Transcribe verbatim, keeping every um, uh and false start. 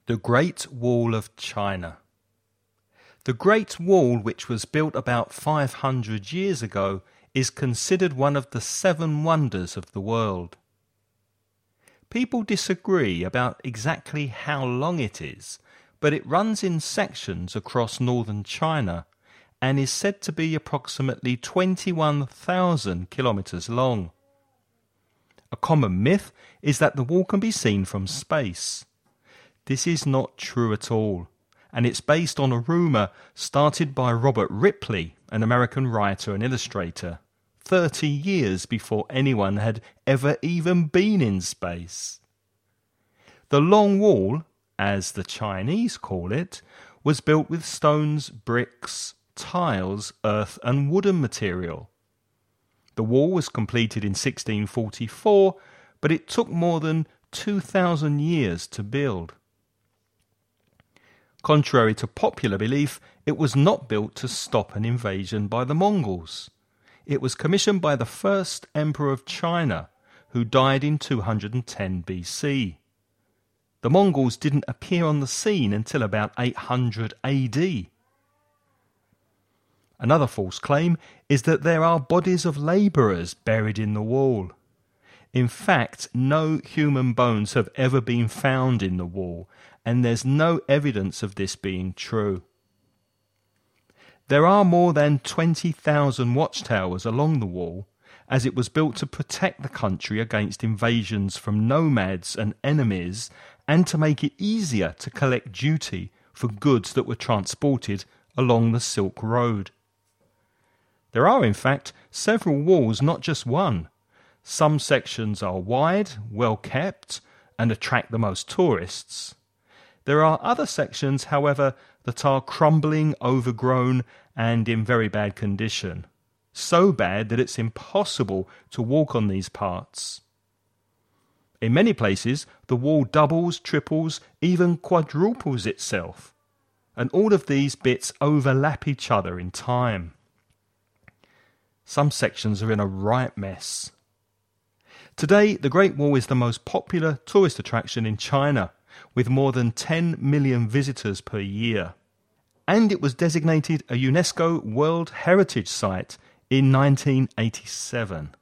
The Great Wall of China. The Great Wall, which was built about five hundred years ago, is considered one of the seven wonders of the world. People disagree about exactly how long it is, but it runs in sections across northern China and is said to be approximately twenty-one thousand kilometres long. A common myth is that the wall can be seen from space. This is not true at all, and it's based on a rumour started by Robert Ripley, an American writer and illustrator, thirty years before anyone had ever even been in space. The Long Wall, as the Chinese call it, was built with stones, bricks, tiles, earth and wooden material. The wall was completed in sixteen forty-four, but it took more than two thousand years to build. Contrary to popular belief, it was not built to stop an invasion by the Mongols. It was commissioned by the first emperor of China, who died in two hundred ten B C. The Mongols didn't appear on the scene until about eight hundred A D. Another false claim is that there are bodies of labourers buried in the wall. In fact, no human bones have ever been found in the wall, and there's no evidence of this being true. There are more than twenty thousand watchtowers along the wall, as it was built to protect the country against invasions from nomads and enemies, and to make it easier to collect duty for goods that were transported along the Silk Road. There are, in fact, several walls, not just one. Some sections are wide, well kept, and attract the most tourists. There are other sections, however, that are crumbling, overgrown, and in very bad condition. So bad that it's impossible to walk on these parts. In many places, the wall doubles, triples, even quadruples itself, and all of these bits overlap each other in time. Some sections are in a right mess. Today, the Great Wall is the most popular tourist attraction in China, with more than ten million visitors per year. And it was designated a UNESCO World Heritage Site in nineteen eighty-seven.